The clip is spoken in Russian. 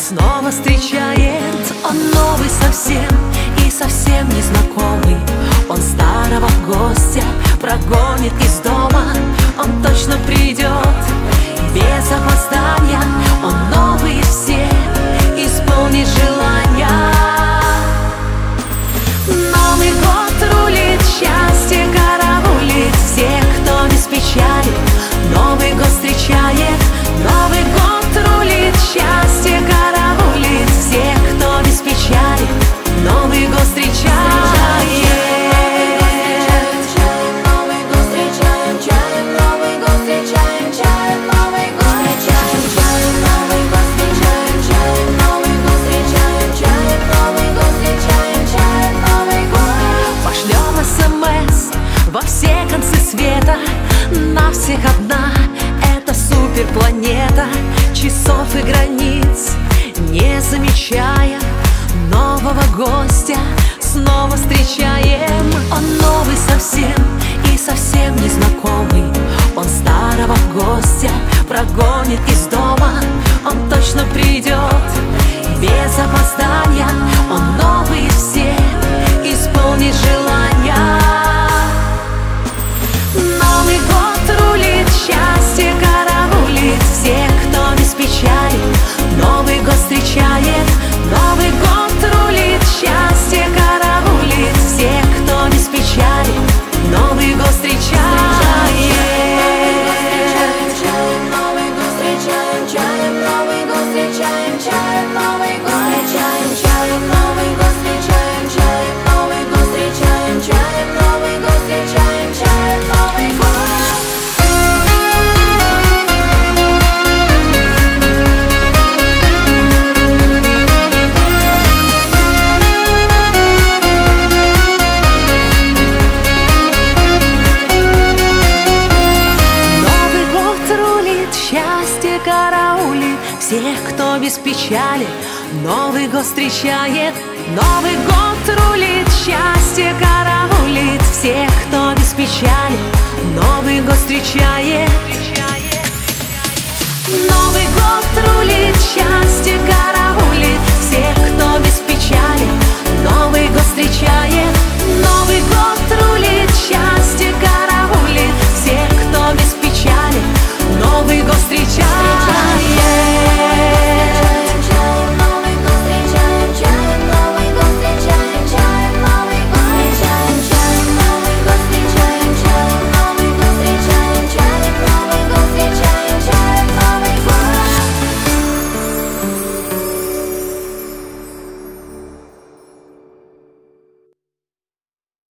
снова встречает. Он новый совсем и совсем незнакомый. Он старого гостя прогонит из дома. Он точно придет без опоздания. Он новый все исполнит желания. Новый год рулит, счастье караулит всех, кто без печали. Новый год встречает. Новый год рулит, счастье караулит всех, кто без печали. Новый год встречает. Во все концы света, на всех одна эта суперпланета. Часов и границ не замечая, нового гостя снова встречаем. Он новый совсем и совсем незнакомый. Он старого гостя прогонит из дома. Он точно придет без опоздания. Он новый все исполнит желания. Новый год рулит, счастье караулит всех, кто без печали. Новый год встречает. Новый год рулит, счастье караулит всех, кто без печали. Новый год встречает. Новый год встречаем, чаем, Новый год встречаем, чаем, Новый год встречаем, чаем, Новый год встречаем, чаем, Новый год встречаем, чаем, Новый год встречаем, чаем, Новый год. Счастье караулит всех, кто без печали. Новый год встречает. Новый год рулит, счастье караулит всех, кто без печали. Новый год встречает. Новый год рулит, счастье